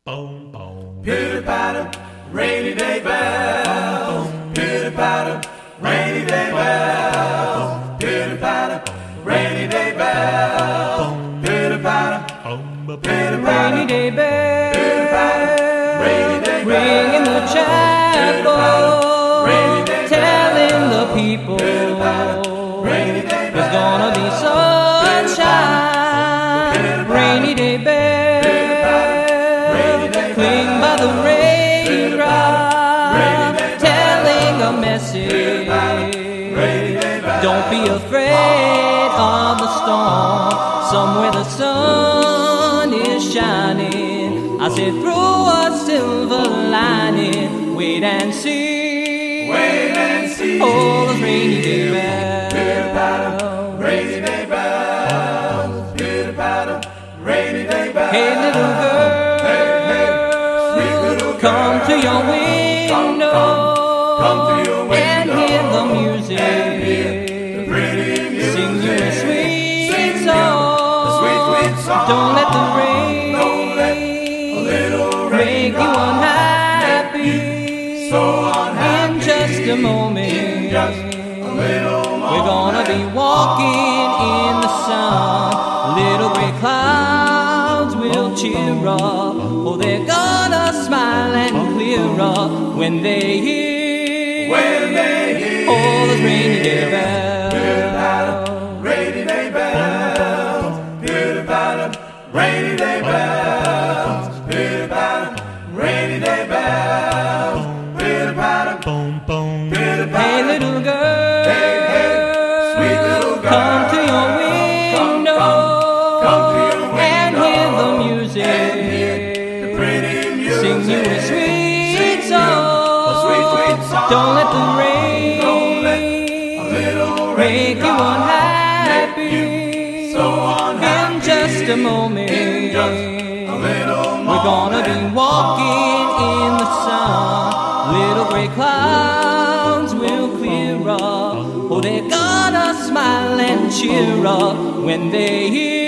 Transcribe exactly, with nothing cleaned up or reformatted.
Boom, boom. Pitter patter, rainy day bells. Pitter patter, rainy day bells. Pitter patter, rainy day bells. Pitter patter, pitter patter, Rainy day bells, pitter patter, rainy day bells. ring in the chapel, rainy day telling the people rainy day there's gonna be sunshine. Rainy day bells, cling by the raindrop, telling a message. Don't be afraid of the storm. Somewhere the sun is shining. I said through a silver lining. Wait and see. Wait and see. Oh, those rainy day bells. Pitter patter, rainy day bells. Pitter patter, rainy day bells. Hey, little girl, Hey, hey, sweet little girl. come to your window, Come, come to your window and hear the music. and hear the pretty music. Sing you a sweet Sing you song. a sweet, sweet song. Don't let the rain, Don't let a little make rain you unhappy. so unhappy. In just a moment, In just a little moment. we're gonna be walking in the sun. Little gray clouds will cheer up. Oh, they're gonna smile and clear up when they hear, When they hear all those rainy day bells. pitter patter, rainy day bells. Pitter patter, rainy day bells. Pitter patter, rainy day bells. Pitter patter, Boom, boom. pitter Hey, patter. little girl, Hey, hey, sweet little girl. come to your window, come, come to your and window hear the music. and hear the pretty music. Sing you a sweet Sing you song. a sweet, sweet song. Don't let the rain, Don't let a little rain make you unhappy. Make you so unhappy. In just a moment, In just a little moment. we're gonna be walking in the sun. Little gray clouds will clear up. Oh, they're gonna smile and cheer up when they hear